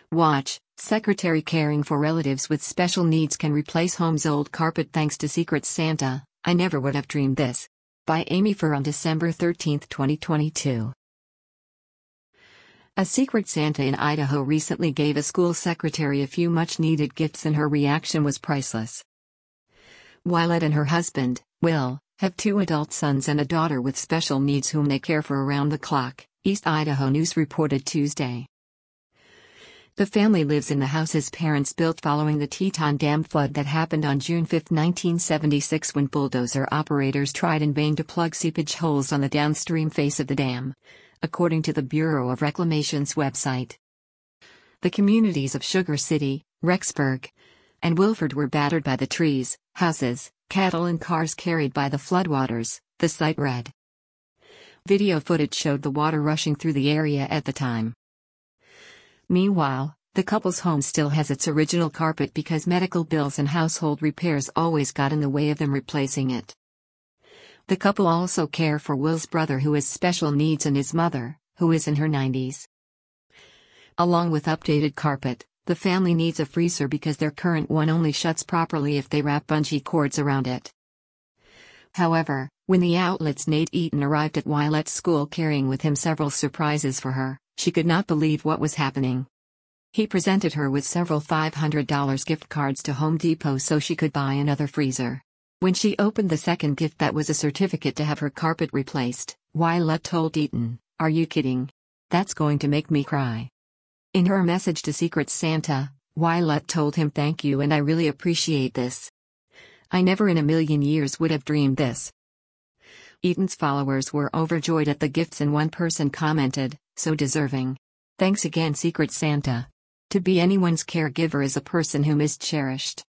Watch, Secretary caring for relatives with special needs can replace home's old carpet thanks to Secret Santa. I never would have dreamed this. By Amy Furr on December 13, 2022. A Secret Santa in Idaho recently gave a school secretary a few much-needed gifts and her reaction was priceless. Wylette and her husband, Will, have 2 adult sons and a daughter with special needs whom they care for around the clock, East Idaho News reported Tuesday. The family lives in the house his parents built following the Teton Dam flood that happened on June 5, 1976 when bulldozer operators tried in vain to plug seepage holes on the downstream face of the dam, according to the Bureau of Reclamation's website. The communities of Sugar City, Rexburg, and Wilford were battered by the trees, houses, cattle and cars carried by the floodwaters, the site read. Video footage showed the water rushing through the area at the time. Meanwhile, the couple's home still has its original carpet because medical bills and household repairs always got in the way of them replacing it. The couple also care for Will's brother who has special needs and his mother, who is in her 90s. Along with updated carpet, the family needs a freezer because their current one only shuts properly if they wrap bungee cords around it. However, when the outlet's Nate Eaton arrived at Wylette's school carrying with him several surprises for her, she could not believe what was happening. He presented her with several $500 gift cards to Home Depot so she could buy another freezer. When she opened the second gift that was a certificate to have her carpet replaced, Wylette told Eaton, "Are you kidding? That's going to make me cry." In her message to Secret Santa, Wylette told him thank you and I really appreciate this. I never in a million years would have dreamed this. Eaton's followers were overjoyed at the gifts and one person commented, "So deserving. Thanks again Secret Santa. To be anyone's caregiver is a person whom is cherished."